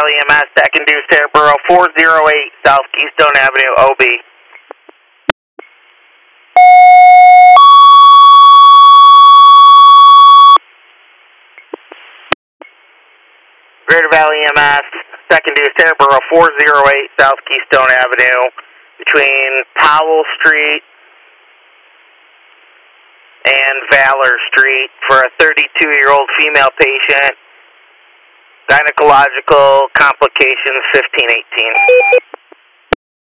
Valley EMS, second deuce, Terreboro, 408 South Keystone Avenue, OB. Greater Valley EMS, second deuce, Terreboro, 408 South Keystone Avenue, between Powell Street and Valor Street for a 32-year-old female patient. Gynecological complications 1518.